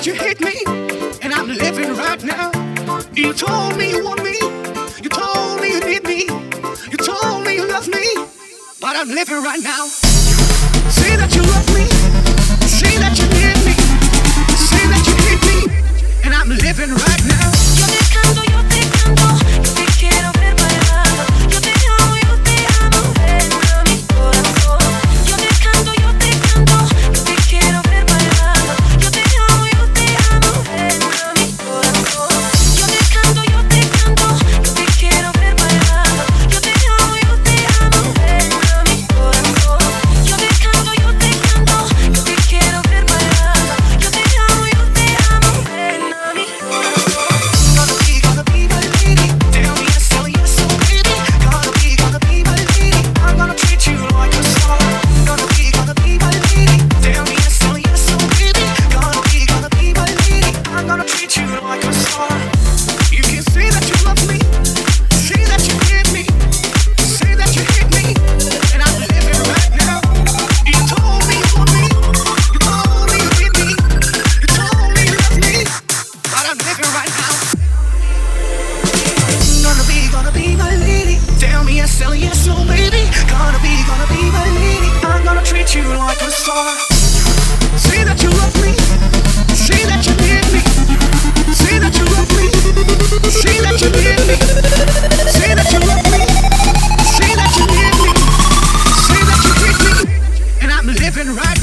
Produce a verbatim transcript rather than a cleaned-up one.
that you hate me, and I'm living right now. You told me you want me, you told me you need me, you told me you love me, but I'm living right now. Say that you love me, say that you need me, say that you hate me, and I'm living right now. Yo te canto, yo te canto, yo te quiero ver bailando. Yo te amo, yo te amo, ven a mi corazón. Yo te canto, yo te canto, yo te quiero ver bailando. Yo te amo, yo te amo, ven a mi corazón. Yo te canto, yo te canto, yo te quiero ver bailando. Yo te amo, yo te amo, ven a mi corazón. Yo te canto, yo te canto, yo te quiero ver bailando. Yo te amo, yo te amo, ven a mi corazón. Gonna be, gonna be my lady. Tell me yes, tell me yes, oh baby. Gonna be, gonna be my lady. I'm gonna treat you like a star. Gonna be, gonna be my lady. Tell me yes, tell me yes, oh baby. Gonna be, gonna be my lady. I'm gonna treat you like a star. You can say that you love me, say that you need me, say that you hate me, and I'm living right now. You told me you want me, you told me you need me, you told me you love me, but I'm living right now. Gonna be, gonna be my lady. Tell me yes, tell me yes, oh baby. Gonna be, gonna be my lady. I'm gonna treat you like a star. Say that you love me, say that you need me, say that you love me, say that you need me, say that you love me, say that you need me, say that you hate me, and I'm living right